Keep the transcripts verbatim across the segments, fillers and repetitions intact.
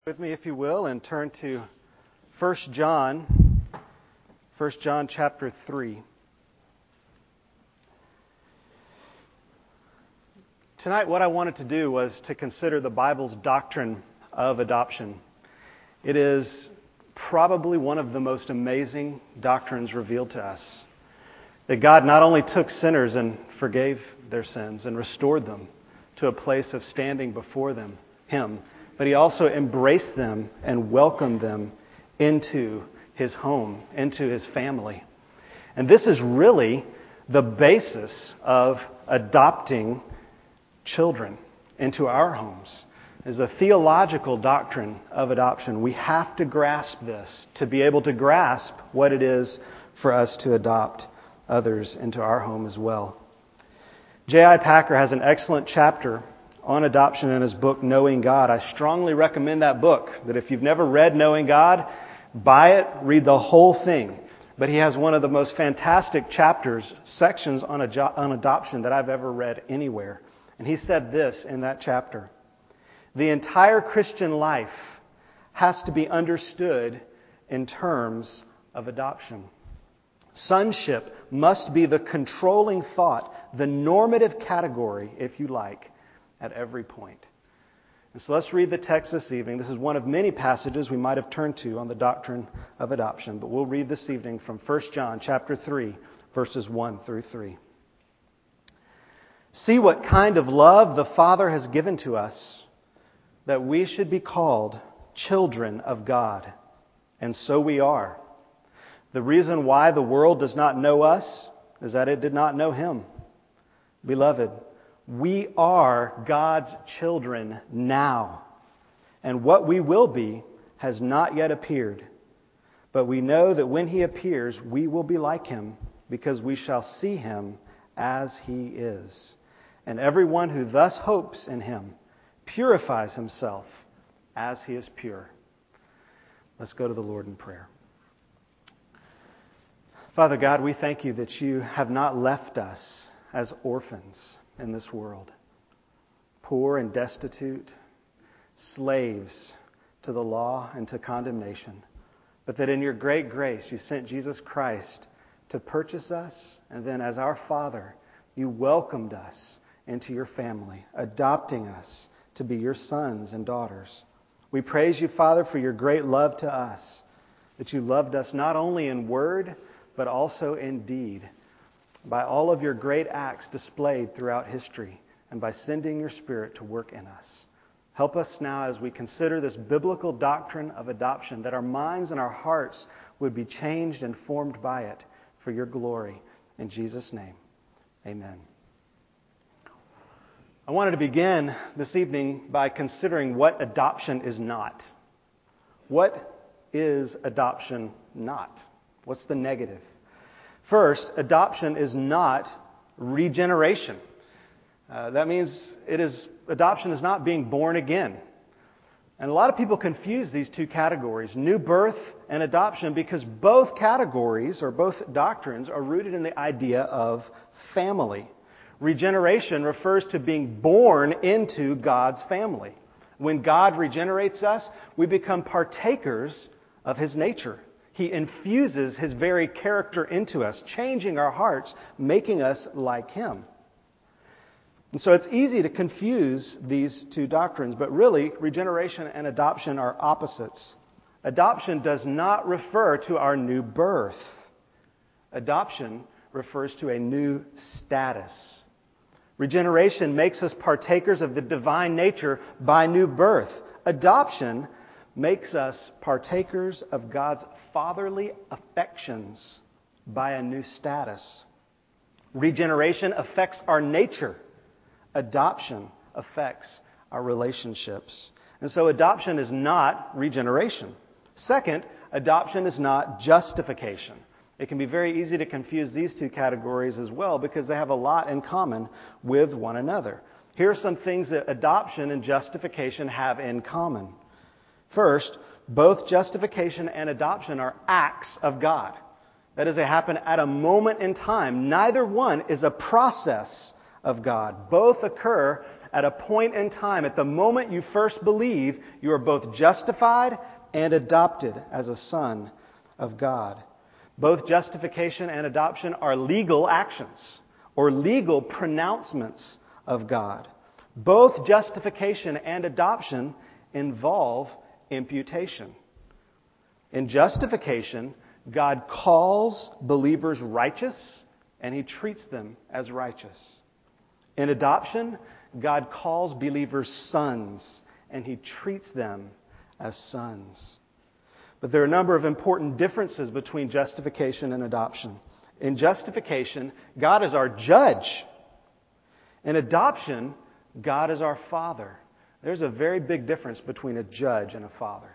With me, if you will, and turn to First John, First John chapter three. Tonight, what I wanted to do was to consider the Bible's doctrine of adoption. It is probably one of the most amazing doctrines revealed to us. That God not only took sinners and forgave their sins and restored them to a place of standing before them, Him, but He also embraced them and welcomed them into His home, into His family. And this is really the basis of adopting children into our homes. Is the theological doctrine of adoption. We have to grasp this to be able to grasp what it is for us to adopt others into our home as well. J I Packer has an excellent chapter on adoption in his book, Knowing God. I strongly recommend that book, that if you've never read Knowing God, buy it, read the whole thing. But he has one of the most fantastic chapters, sections on, ado- on adoption that I've ever read anywhere. And he said this in that chapter: the entire Christian life has to be understood in terms of adoption. Sonship must be the controlling thought, the normative category, if you like, at every point. And so let's read the text this evening. This is one of many passages we might have turned to on the doctrine of adoption, but we'll read this evening from First John chapter three, verses one through three. See what kind of love the Father has given to us, that we should be called children of God. And so we are. The reason why the world does not know us is that it did not know Him. Beloved, we are God's children now, and what we will be has not yet appeared. But we know that when He appears, we will be like Him, because we shall see Him as He is. And everyone who thus hopes in Him purifies himself as He is pure. Let's go to the Lord in prayer. Father God, we thank You that You have not left us as orphans in this world, poor and destitute, slaves to the law and to condemnation, but that in Your great grace You sent Jesus Christ to purchase us, and then as our Father, You welcomed us into Your family, adopting us to be Your sons and daughters. We praise You, Father, for Your great love to us, that You loved us not only in word, but also in deed, by all of Your great acts displayed throughout history, and by sending Your Spirit to work in us. Help us now as we consider this biblical doctrine of adoption, that our minds and our hearts would be changed and formed by it for Your glory. In Jesus' name, amen. I wanted to begin this evening by considering what adoption is not. What is adoption not? What's the negative? First, adoption is not regeneration. Uh, that means it is adoption is not being born again. And a lot of people confuse these two categories, new birth and adoption, because both categories or both doctrines are rooted in the idea of family. Regeneration refers to being born into God's family. When God regenerates us, we become partakers of His nature. He infuses His very character into us, changing our hearts, making us like Him. And so it's easy to confuse these two doctrines, but really, regeneration and adoption are opposites. Adoption does not refer to our new birth. Adoption refers to a new status. Regeneration makes us partakers of the divine nature by new birth. Adoption makes us partakers of God's fatherly affections by a new status. Regeneration affects our nature. Adoption affects our relationships. And so adoption is not regeneration. Second, adoption is not justification. It can be very easy to confuse these two categories as well because they have a lot in common with one another. Here are some things that adoption and justification have in common. First, both justification and adoption are acts of God. That is, they happen at a moment in time. Neither one is a process of God. Both occur at a point in time, at the moment you first believe, you are both justified and adopted as a son of God. Both justification and adoption are legal actions or legal pronouncements of God. Both justification and adoption involve imputation. In justification, God calls believers righteous, and He treats them as righteous. In adoption, God calls believers sons, and He treats them as sons. But there are a number of important differences between justification and adoption. In justification, God is our judge. In adoption, God is our father. There's a very big difference between a judge and a father.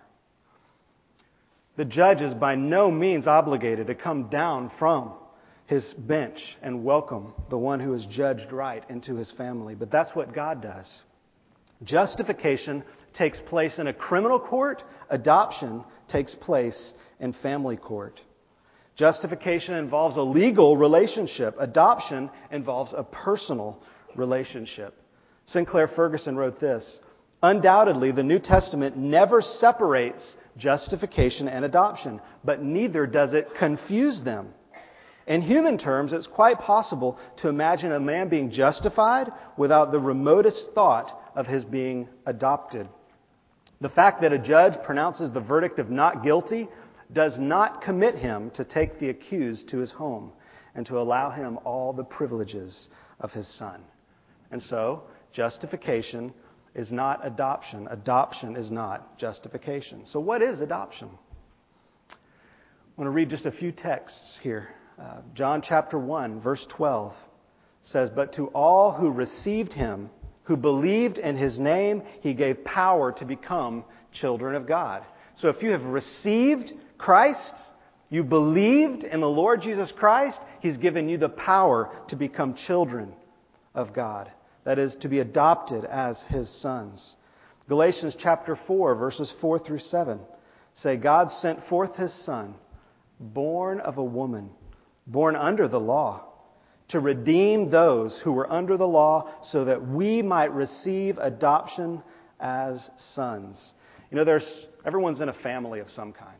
The judge is by no means obligated to come down from his bench and welcome the one who is judged right into his family. But that's what God does. Justification takes place in a criminal court. Adoption takes place in family court. Justification involves a legal relationship. Adoption involves a personal relationship. Sinclair Ferguson wrote this: "Undoubtedly, the New Testament never separates justification and adoption, but neither does it confuse them. In human terms, it's quite possible to imagine a man being justified without the remotest thought of his being adopted. The fact that a judge pronounces the verdict of not guilty does not commit him to take the accused to his home and to allow him all the privileges of his son." And so, justification is not adoption. Adoption is not justification. So what is adoption? I want to read just a few texts here. Uh, John chapter one, verse twelve says, "But to all who received Him, who believed in His name, He gave power to become children of God." So if you have received Christ, you believed in the Lord Jesus Christ, He's given you the power to become children of God. That is, to be adopted as His sons. Galatians chapter four, verses four through seven say, "God sent forth His Son, born of a woman, born under the law, to redeem those who were under the law, so that we might receive adoption as sons." You know, there's everyone's in a family of some kind.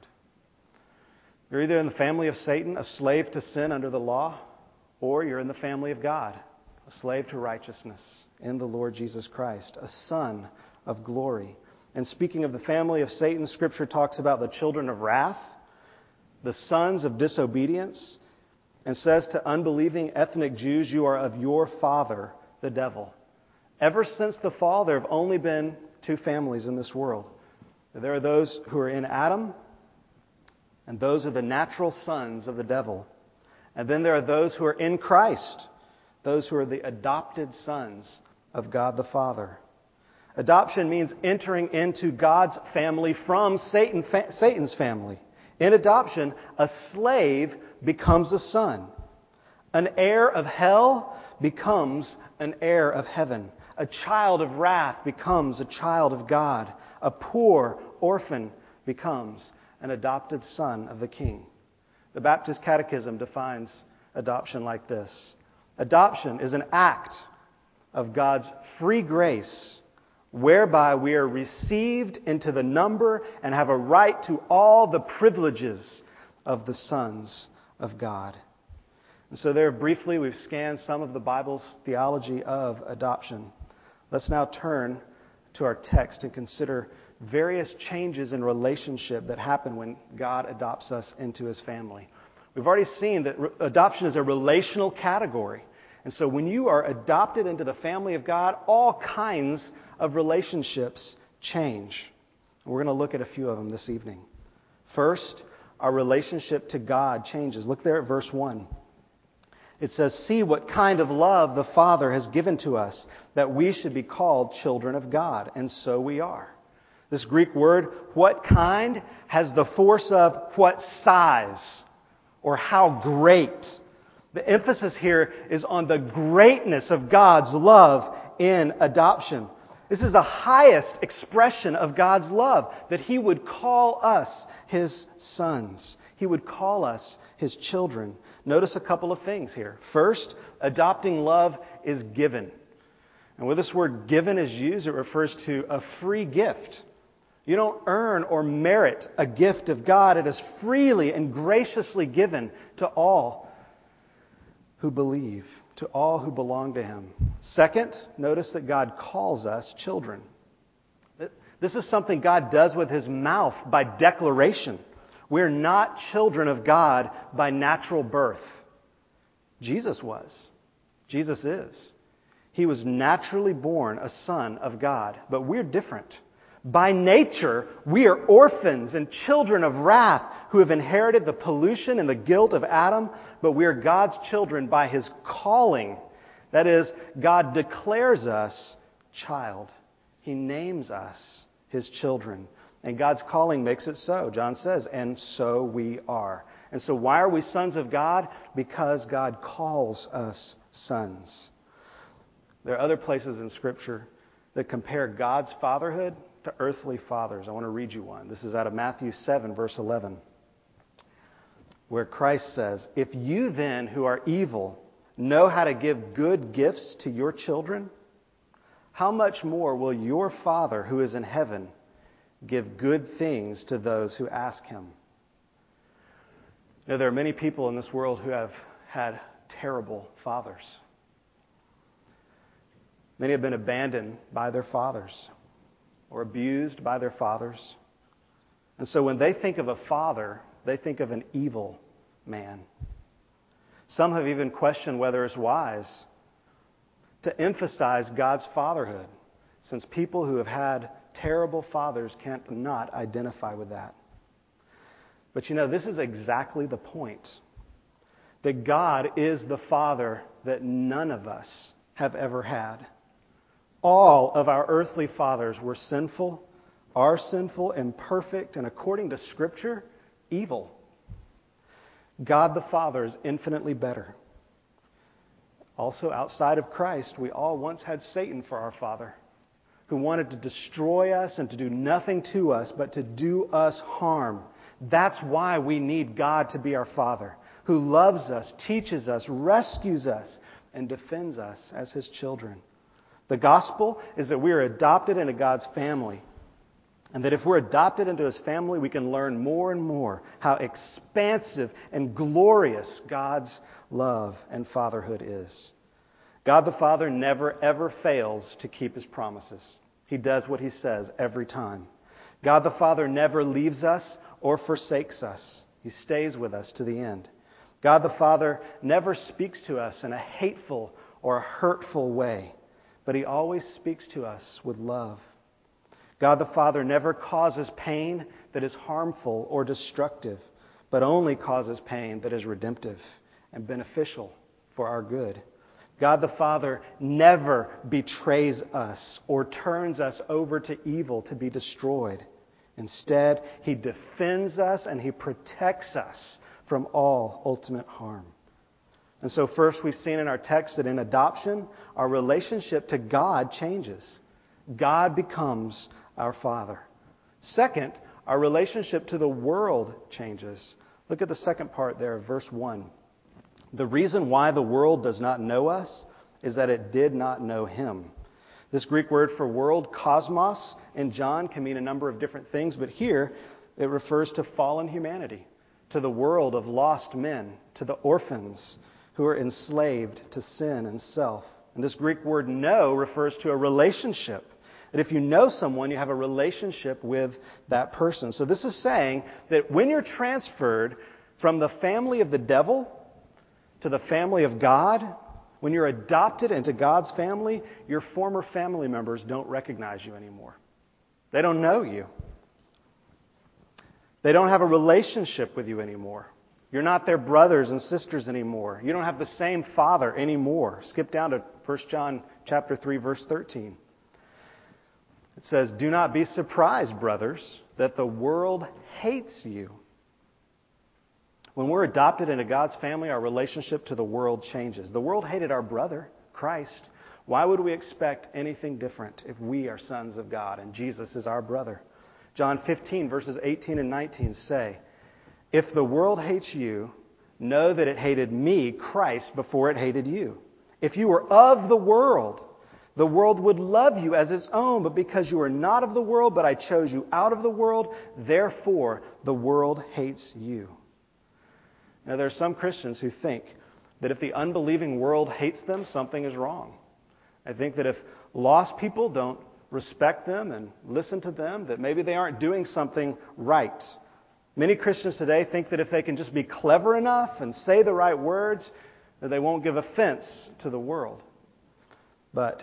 You're either in the family of Satan, a slave to sin under the law, or you're in the family of God, a slave to righteousness in the Lord Jesus Christ, a son of glory. And speaking of the family of Satan, Scripture talks about the children of wrath, the sons of disobedience, and says to unbelieving ethnic Jews, "You are of your father, the devil." Ever since the fall, there have only been two families in this world. There are those who are in Adam, and those are the natural sons of the devil. And then there are those who are in Christ, those who are the adopted sons of God the Father. Adoption means entering into God's family from Satan, fa- Satan's family. In adoption, a slave becomes a son. An heir of hell becomes an heir of heaven. A child of wrath becomes a child of God. A poor orphan becomes an adopted son of the King. The Baptist Catechism defines adoption like this: adoption is an act of God's free grace, whereby we are received into the number and have a right to all the privileges of the sons of God. And so there, briefly, we've scanned some of the Bible's theology of adoption. Let's now turn to our text and consider various changes in relationship that happen when God adopts us into His family. We've already seen that re- adoption is a relational category. And so when you are adopted into the family of God, all kinds of relationships change. We're going to look at a few of them this evening. First, our relationship to God changes. Look there at verse one. It says, "See what kind of love the Father has given to us, that we should be called children of God." And so we are. This Greek word, "what kind," has the force of what size or how great. The emphasis here is on the greatness of God's love in adoption. This is the highest expression of God's love, that He would call us His sons. He would call us His children. Notice a couple of things here. First, adopting love is given. And when this word given is used, it refers to a free gift. You don't earn or merit a gift of God. It is freely and graciously given to all who believe, to all who belong to Him. Second, notice that God calls us children. This is something God does with His mouth by declaration. We're not children of God by natural birth. Jesus was. Jesus is. He was naturally born a son of God, but we're different. By nature, we are orphans and children of wrath who have inherited the pollution and the guilt of Adam, but we are God's children by His calling. That is, God declares us child. He names us His children. And God's calling makes it so. John says, and so we are. And so why are we sons of God? Because God calls us sons. There are other places in Scripture that compare God's fatherhood to earthly fathers. I want to read you one. This is out of Matthew seven, verse eleven, where Christ says, if you then, who are evil, know how to give good gifts to your children, how much more will your Father who is in heaven give good things to those who ask Him? Now, there are many people in this world who have had terrible fathers. Many have been abandoned by their fathers or abused by their fathers. And so when they think of a father, they think of an evil man. Some have even questioned whether it's wise to emphasize God's fatherhood, since people who have had terrible fathers can't not identify with that. But you know, this is exactly the point. That God is the Father that none of us have ever had. All of our earthly fathers were sinful, are sinful, imperfect, and according to Scripture, evil. God the Father is infinitely better. Also, outside of Christ, we all once had Satan for our father, who wanted to destroy us and to do nothing to us but to do us harm. That's why we need God to be our Father, who loves us, teaches us, rescues us, and defends us as His children. The gospel is that we are adopted into God's family, and that if we're adopted into His family, we can learn more and more how expansive and glorious God's love and fatherhood is. God the Father never, ever fails to keep His promises. He does what He says every time. God the Father never leaves us or forsakes us. He stays with us to the end. God the Father never speaks to us in a hateful or a hurtful way, but He always speaks to us with love. God the Father never causes pain that is harmful or destructive, but only causes pain that is redemptive and beneficial for our good. God the Father never betrays us or turns us over to evil to be destroyed. Instead, He defends us and He protects us from all ultimate harm. And so first, we've seen in our text that in adoption, our relationship to God changes. God becomes our Father. Second, our relationship to the world changes. Look at the second part there, verse one. The reason why the world does not know us is that it did not know Him. This Greek word for world, cosmos, in John can mean a number of different things, but here it refers to fallen humanity, to the world of lost men, to the orphans who are enslaved to sin and self. And this Greek word know refers to a relationship. That if you know someone, you have a relationship with that person. So this is saying that when you're transferred from the family of the devil to the family of God, when you're adopted into God's family, your former family members don't recognize you anymore. They don't know you. They don't have a relationship with you anymore. You're not their brothers and sisters anymore. You don't have the same father anymore. Skip down to First John chapter three, verse thirteen. It says, "Do not be surprised, brothers, that the world hates you." When we're adopted into God's family, our relationship to the world changes. The world hated our brother, Christ. Why would we expect anything different if we are sons of God and Jesus is our brother? John fifteen, verses eighteen and nineteen say, "If the world hates you, know that it hated me, Christ, before it hated you. If you were of the world, The world would love you as its own, but because you are not of the world, but I chose you out of the world, therefore the world hates you. Now, there are some Christians who think that if the unbelieving world hates them, something is wrong. I think that if lost people don't respect them and listen to them, that maybe they aren't doing something right. Many Christians today think that if they can just be clever enough and say the right words, that they won't give offense to the world. But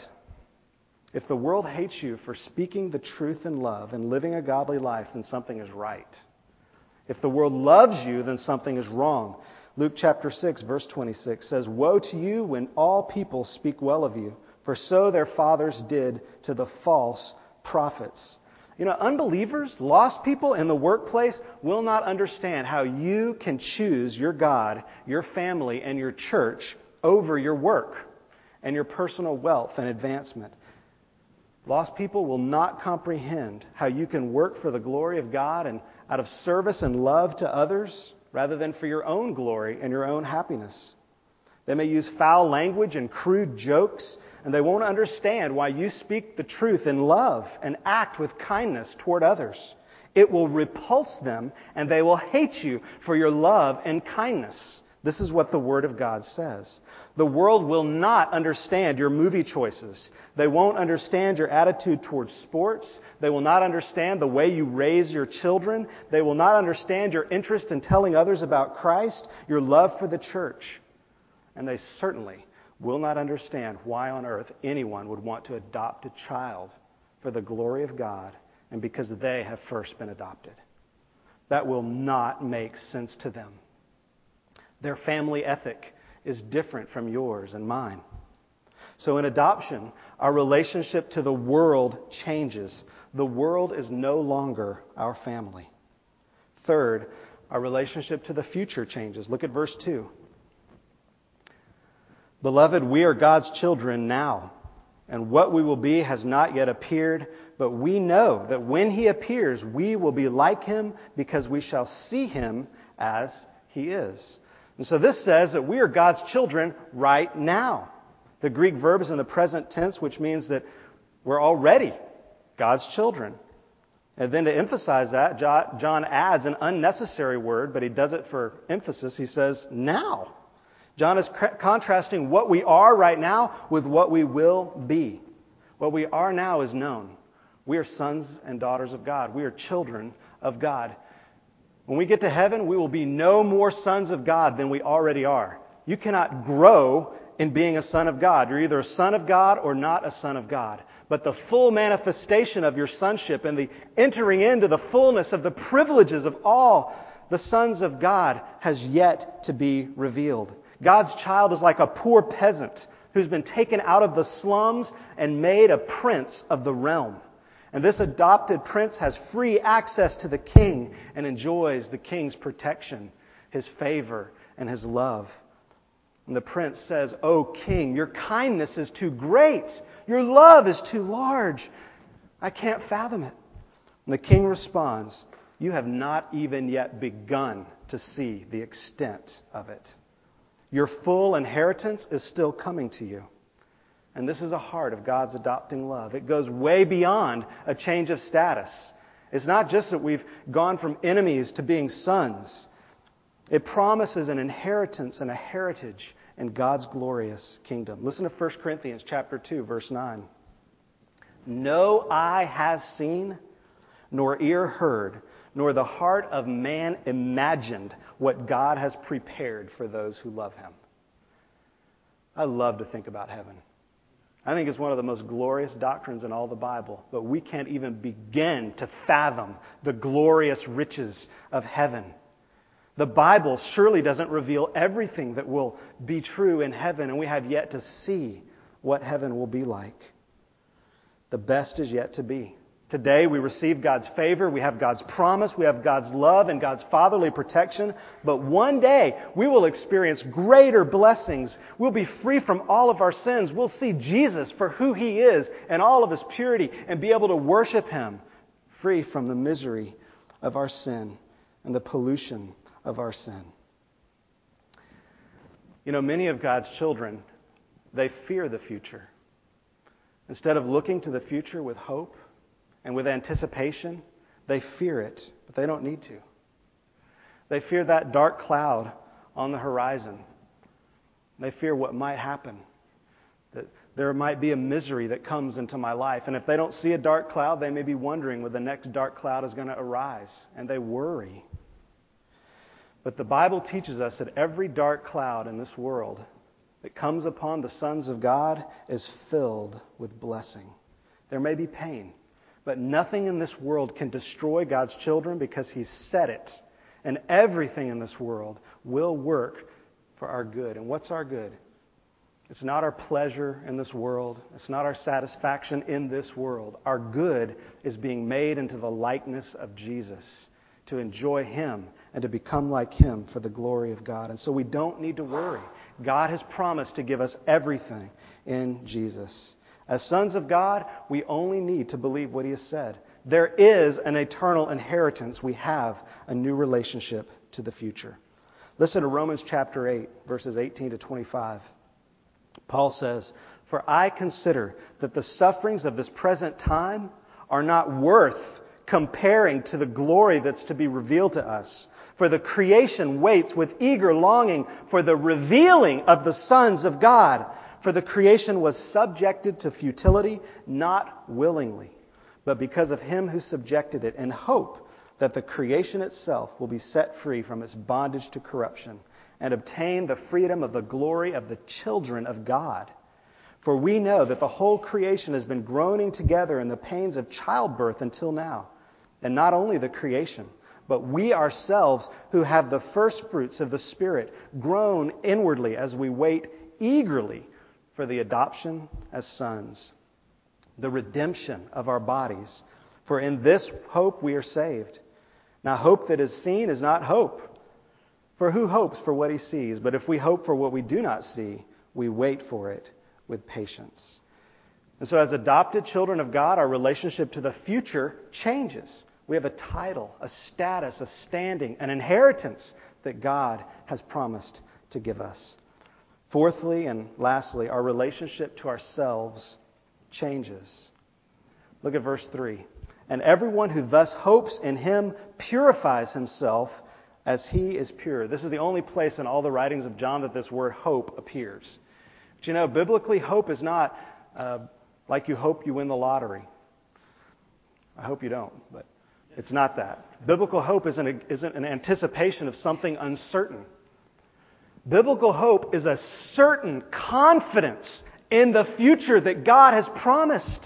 if the world hates you for speaking the truth in love and living a godly life, then something is right. If the world loves you, then something is wrong. Luke chapter six, verse twenty-six says, "Woe to you when all people speak well of you, for so their fathers did to the false prophets." You know, unbelievers, lost people in the workplace will not understand how you can choose your God, your family, and your church over your work and your personal wealth and advancement. Lost people will not comprehend how you can work for the glory of God and out of service and love to others rather than for your own glory and your own happiness. They may use foul language and crude jokes, and they won't understand why you speak the truth in love and act with kindness toward others. It will repulse them, and they will hate you for your love and kindness. This is what the Word of God says. The world will not understand your movie choices. They won't understand your attitude towards sports. They will not understand the way you raise your children. They will not understand your interest in telling others about Christ, your love for the church. And they certainly will not understand why on earth anyone would want to adopt a child for the glory of God and because they have first been adopted. That will not make sense to them. Their family ethic is different from yours and mine. So in adoption, our relationship to the world changes. The world is no longer our family. Third, our relationship to the future changes. Look at verse two. "Beloved, we are God's children now, and what we will be has not yet appeared, but we know that when He appears, we will be like Him because we shall see Him as He is." And so this says that we are God's children right now. The Greek verb is in the present tense, which means that we're already God's children. And then to emphasize that, John adds an unnecessary word, but he does it for emphasis. He says, now. John is contrasting what we are right now with what we will be. What we are now is known. We are sons and daughters of God. We are children of God. When we get to heaven, we will be no more sons of God than we already are. You cannot grow in being a son of God. You're either a son of God or not a son of God. But the full manifestation of your sonship and the entering into the fullness of the privileges of all the sons of God has yet to be revealed. God's child is like a poor peasant who's been taken out of the slums and made a prince of the realm. And this adopted prince has free access to the king and enjoys the king's protection, his favor, and his love. And the prince says, "O king, your kindness is too great. Your love is too large. I can't fathom it." And the king responds, "You have not even yet begun to see the extent of it. Your full inheritance is still coming to you." And this is the heart of God's adopting love. It goes way beyond a change of status. It's not just that we've gone from enemies to being sons. It promises an inheritance and a heritage in God's glorious kingdom. Listen to First Corinthians chapter two, verse nine. "No eye has seen, nor ear heard, nor the heart of man imagined what God has prepared for those who love Him." I love to think about heaven. I think it's one of the most glorious doctrines in all the Bible, but we can't even begin to fathom the glorious riches of heaven. The Bible surely doesn't reveal everything that will be true in heaven, and we have yet to see what heaven will be like. The best is yet to be. Today we receive God's favor, we have God's promise, we have God's love and God's fatherly protection. But one day we will experience greater blessings. We'll be free from all of our sins. We'll see Jesus for who He is and all of His purity and be able to worship Him, free from the misery of our sin and the pollution of our sin. You know, many of God's children, they fear the future. Instead of looking to the future with hope and with anticipation, they fear it, but they don't need to. They fear that dark cloud on the horizon. They fear what might happen, that there might be a misery that comes into my life. And if they don't see a dark cloud, they may be wondering where the next dark cloud is going to arise, and they worry. But the Bible teaches us that every dark cloud in this world that comes upon the sons of God is filled with blessing. There may be pain, but nothing in this world can destroy God's children because He's said it. And everything in this world will work for our good. And what's our good? It's not our pleasure in this world. It's not our satisfaction in this world. Our good is being made into the likeness of Jesus, to enjoy Him and to become like Him for the glory of God. And so we don't need to worry. God has promised to give us everything in Jesus. As sons of God, we only need to believe what He has said. There is an eternal inheritance. We have a new relationship to the future. Listen to Romans chapter eight, verses eighteen to twenty-five. Paul says, "For I consider that the sufferings of this present time are not worth comparing to the glory that's to be revealed to us. For the creation waits with eager longing for the revealing of the sons of God. For the creation was subjected to futility, not willingly, but because of Him who subjected it, in hope that the creation itself will be set free from its bondage to corruption and obtain the freedom of the glory of the children of God. For we know that the whole creation has been groaning together in the pains of childbirth until now. And not only the creation, but we ourselves who have the first fruits of the Spirit groan inwardly as we wait eagerly for the adoption as sons, the redemption of our bodies. For in this hope we are saved. Now hope that is seen is not hope. For who hopes for what he sees? But if we hope for what we do not see, we wait for it with patience." And so as adopted children of God, our relationship to the future changes. We have a title, a status, a standing, an inheritance that God has promised to give us. Fourthly and lastly, our relationship to ourselves changes. Look at verse three. "And everyone who thus hopes in Him purifies himself as He is pure." This is the only place in all the writings of John that this word hope appears. But you know, biblically, hope is not uh, like you hope you win the lottery. I hope you don't, but it's not that. Biblical hope isn't, a, isn't an anticipation of something uncertain. Biblical hope is a certain confidence in the future that God has promised.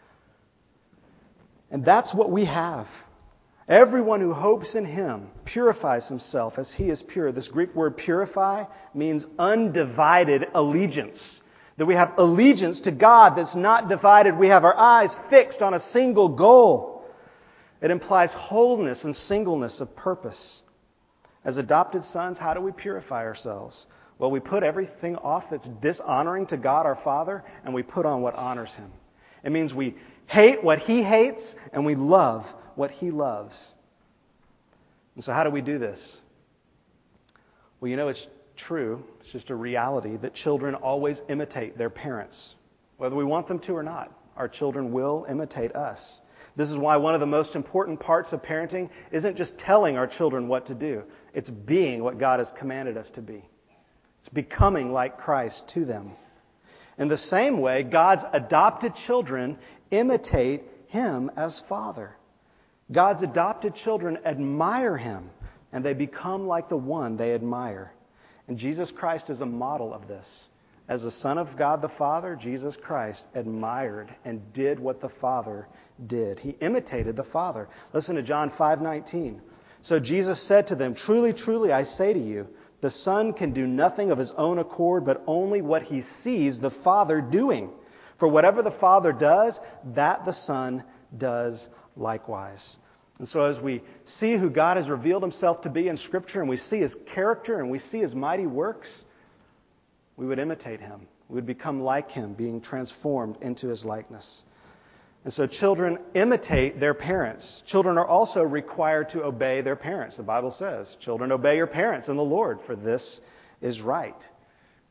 And that's what we have. Everyone who hopes in Him purifies himself as He is pure. This Greek word purify means undivided allegiance. That we have allegiance to God that's not divided. We have our eyes fixed on a single goal. It implies wholeness and singleness of purpose. As adopted sons, how do we purify ourselves? Well, we put everything off that's dishonoring to God our Father, and we put on what honors Him. It means we hate what He hates, and we love what He loves. And so how do we do this? Well, you know, it's true. It's just a reality that children always imitate their parents. Whether we want them to or not, our children will imitate us. This is why one of the most important parts of parenting isn't just telling our children what to do. It's being what God has commanded us to be. It's becoming like Christ to them. In the same way, God's adopted children imitate Him as Father. God's adopted children admire Him, and they become like the one they admire. And Jesus Christ is a model of this. As the Son of God the Father, Jesus Christ admired and did what the Father did. He imitated the Father. Listen to John five nineteen. "So Jesus said to them, 'Truly, truly, I say to you, the Son can do nothing of His own accord, but only what He sees the Father doing. For whatever the Father does, that the Son does likewise.'" And so as we see who God has revealed Himself to be in Scripture, and we see His character, and we see His mighty works, we would imitate Him. We would become like Him, being transformed into His likeness. And so children imitate their parents. Children are also required to obey their parents. The Bible says, "Children, obey your parents in the Lord, for this is right."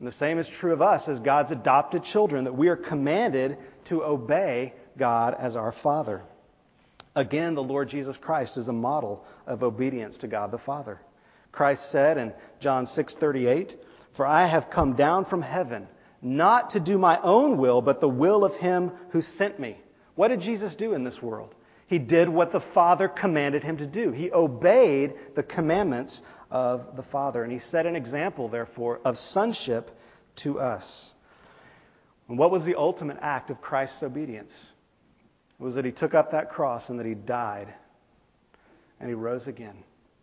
And the same is true of us as God's adopted children, that we are commanded to obey God as our Father. Again, the Lord Jesus Christ is a model of obedience to God the Father. Christ said in John six thirty-eight, "For I have come down from heaven, not to do my own will, but the will of Him who sent me." What did Jesus do in this world? He did what the Father commanded Him to do. He obeyed the commandments of the Father. And He set an example, therefore, of sonship to us. And what was the ultimate act of Christ's obedience? It was that He took up that cross and that He died and He rose again.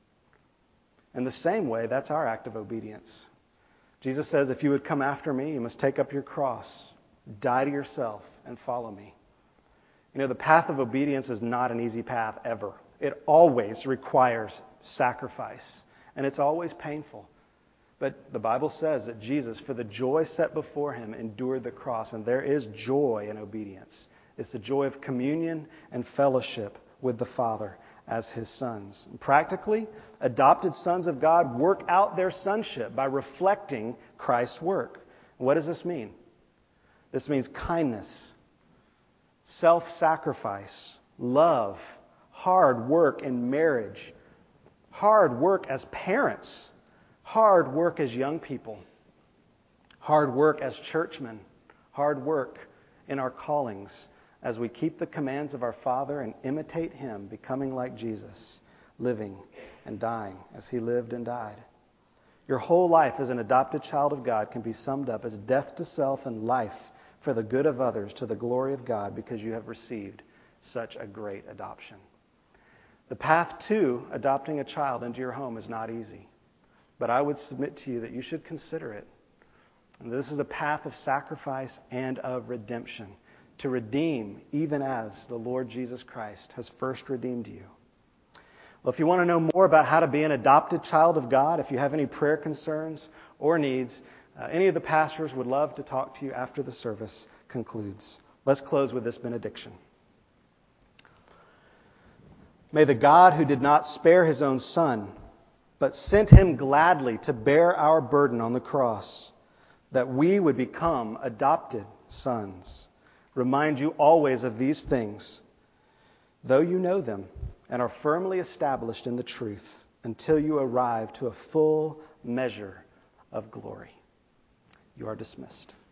In the same way, that's our act of obedience. Jesus says, if you would come after me, you must take up your cross, die to yourself, and follow me. You know, the path of obedience is not an easy path ever. It always requires sacrifice, and it's always painful. But the Bible says that Jesus, for the joy set before Him, endured the cross, and there is joy in obedience. It's the joy of communion and fellowship with the Father as His sons. And practically, adopted sons of God work out their sonship by reflecting Christ's work. What does this mean? This means kindness, self-sacrifice, love, hard work in marriage, hard work as parents, hard work as young people, hard work as churchmen, hard work in our callings as we keep the commands of our Father and imitate Him, becoming like Jesus, living and dying as He lived and died. Your whole life as an adopted child of God can be summed up as death to self and life for the good of others to the glory of God, because you have received such a great adoption. The path to adopting a child into your home is not easy, but I would submit to you that you should consider it. And this is a path of sacrifice and of redemption, to redeem even as the Lord Jesus Christ has first redeemed you. Well, if you want to know more about how to be an adopted child of God, if you have any prayer concerns or needs, uh, any of the pastors would love to talk to you after the service concludes. Let's close with this benediction. May the God who did not spare His own Son, but sent Him gladly to bear our burden on the cross, that we would become adopted sons, remind you always of these things, though you know them and are firmly established in the truth, until you arrive to a full measure of glory. You are dismissed.